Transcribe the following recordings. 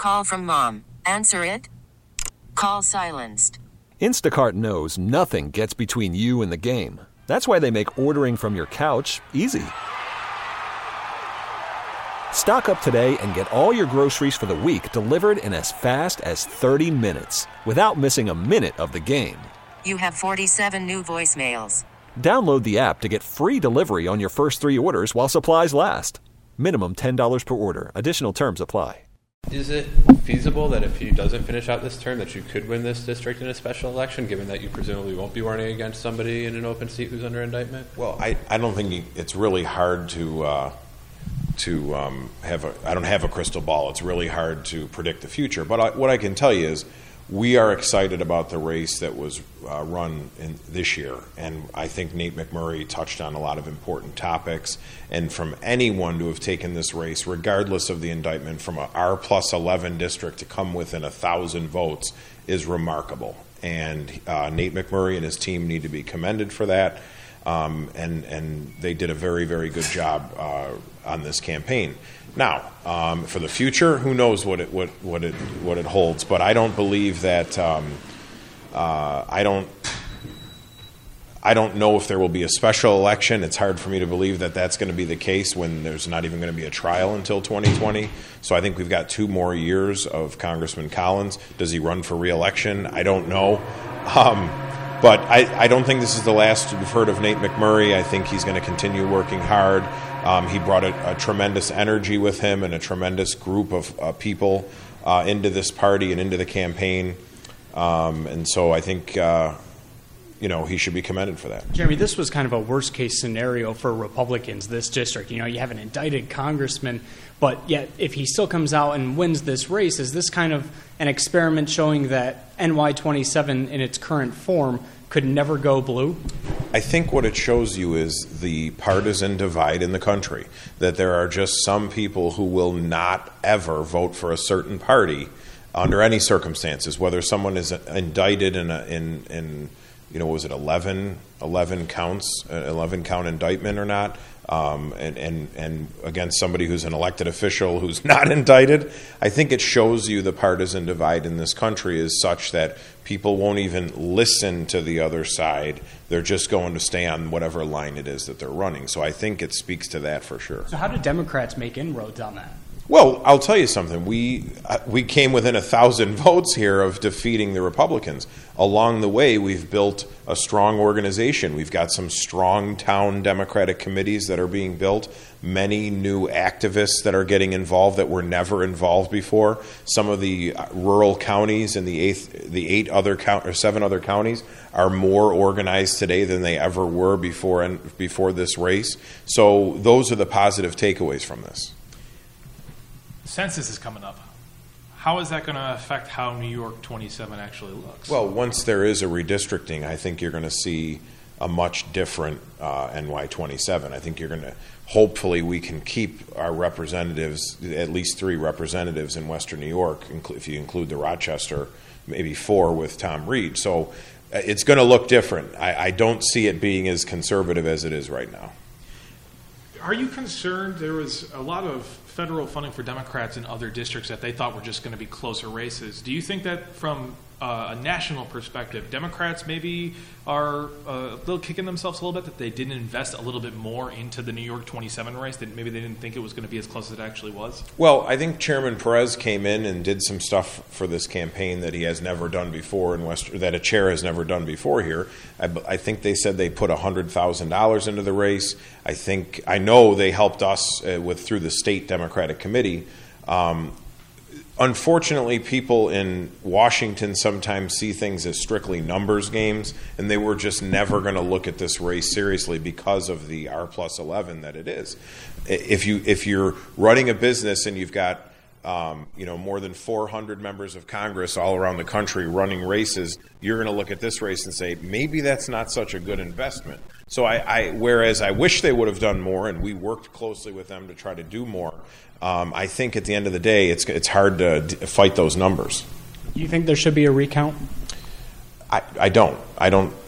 Call from mom. Answer it. Call silenced. Instacart knows nothing gets between you and the game. That's why they make ordering from your couch easy. Stock up today and get all your groceries for the week delivered in as fast as 30 minutes without missing a minute of the game. You have 47 new voicemails. Download the app to get free delivery on your first 3 orders while supplies last. Minimum $10 per order. Additional terms apply. Is it feasible that if he doesn't finish out this term that you could win this district in a special election, given that you presumably won't be running against somebody in an open seat who's under indictment? Well, I don't think it's really hard to have I don't have a crystal ball. It's really hard to predict the future. But what I can tell you is we are excited about the race that was run in this year, and I think Nate McMurray touched on a lot of important topics. And from anyone to have taken this race, regardless of the indictment, from a R+11 district to come within 1,000 votes is remarkable. And Nate McMurray and his team need to be commended for that. And they did a very, very good job on this campaign. Now, for the future, who knows what it holds? But I don't believe that. I don't know if there will be a special election. It's hard for me to believe that that's going to be the case when there's not even going to be a trial until 2020. So I think we've got 2 more years of Congressman Collins. Does he run for re-election? I don't know. But I don't think this is the last we've heard of Nate McMurray. I think he's going to continue working hard. He brought a tremendous energy with him and a tremendous group of people into this party and into the campaign. And so I think, he should be commended for that. Jeremy, this was kind of a worst-case scenario for Republicans, this district. You have an indicted congressman, but yet if he still comes out and wins this race, is this kind of an experiment showing that NY27 in its current form could never go blue? I think what it shows you is the partisan divide in the country, that there are just some people who will not ever vote for a certain party under any circumstances, whether someone is indicted in was it 11 counts, 11 count indictment or not, and against somebody who's an elected official who's not indicted. I think it shows you the partisan divide in this country is such that people won't even listen to the other side. They're just going to stay on whatever line it is that they're running. So I think it speaks to that for sure. So how do Democrats make inroads on that? Well, I'll tell you something. We came within 1,000 votes here of defeating the Republicans. Along the way, we've built a strong organization. We've got some strong town Democratic committees that are being built, many new activists that are getting involved that were never involved before. Some of the rural counties in the 7 other counties are more organized today than they ever were before this race. So those are the positive takeaways from this. Census is coming up. How is that going to affect how New York 27 actually looks? Well, once there is a redistricting, I think you're going to see a much different NY 27. I think you're going to, hopefully we can keep our representatives, at least 3 representatives in Western New York, if you include the Rochester, maybe 4 with Tom Reed. So it's going to look different. I don't see it being as conservative as it is right now. Are you concerned? There was a lot of federal funding for Democrats in other districts that they thought were just going to be closer races. Do you think that from a national perspective, Democrats maybe are a little kicking themselves a little bit that they didn't invest a little bit more into the New York 27 race, that maybe they didn't think it was going to be as close as it actually was? Well, I think Chairman Perez came in and did some stuff for this campaign that he has never done before that a chair has never done before here. I think they said they put $100,000 into the race. I know they helped us through the state Democratic committee. Unfortunately, people in Washington sometimes see things as strictly numbers games, and they were just never going to look at this race seriously because of the R+11 that it is. If you're running a business and you've got more than 400 members of Congress all around the country running races, you're going to look at this race and say, maybe that's not such a good investment. So whereas I wish they would have done more, and we worked closely with them to try to do more, I think at the end of the day, it's hard to fight those numbers. You think there should be a recount? I don't.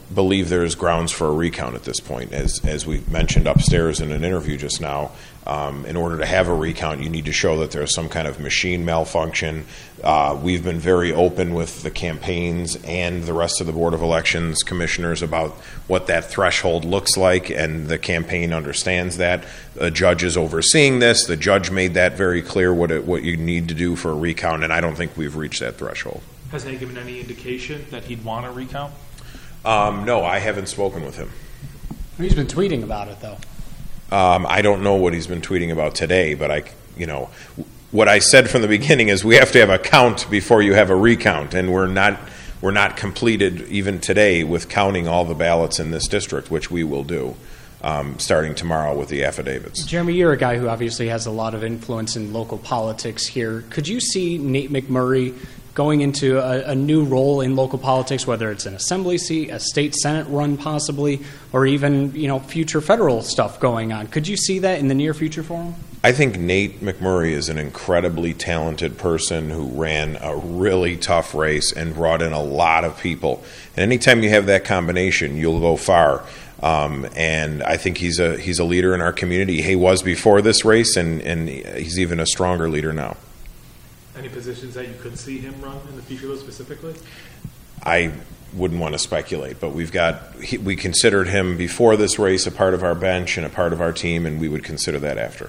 believe there's grounds for a recount at this point. As we mentioned upstairs in an interview just now, in order to have a recount, you need to show that there's some kind of machine malfunction. We've been very open with the campaigns and the rest of the Board of Elections commissioners about what that threshold looks like, and the campaign understands that. The judge is overseeing this. The judge made that very clear what you need to do for a recount, and I don't think we've reached that threshold. Has he given any indication that he'd want a recount? No, I haven't spoken with him. He's been tweeting about it, though. I don't know what he's been tweeting about today, but what I said from the beginning is we have to have a count before you have a recount, and we're not completed even today with counting all the ballots in this district, which we will do starting tomorrow with the affidavits. Jeremy, you're a guy who obviously has a lot of influence in local politics here. Could you see Nate McMurray going into a new role in local politics, whether it's an assembly seat, a state senate run possibly, or even future federal stuff going on? Could you see that in the near future for him? I think Nate McMurray is an incredibly talented person who ran a really tough race and brought in a lot of people. And anytime you have that combination, you'll go far. And I think he's a leader in our community. He was before this race, and he's even a stronger leader now. Any positions that you could see him run in the future, though, specifically? I wouldn't want to speculate, but we considered him before this race a part of our bench and a part of our team, and we would consider that after.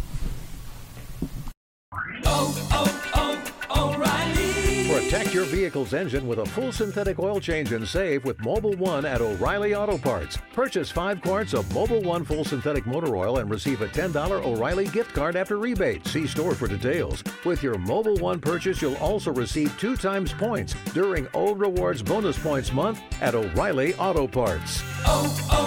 Protect your vehicle's engine with a full synthetic oil change and save with Mobil 1 at O'Reilly Auto Parts. Purchase 5 quarts of Mobil 1 full synthetic motor oil and receive a $10 O'Reilly gift card after rebate. See store for details. With your Mobil 1 purchase, you'll also receive 2 times points during O Rewards Bonus Points Month at O'Reilly Auto Parts.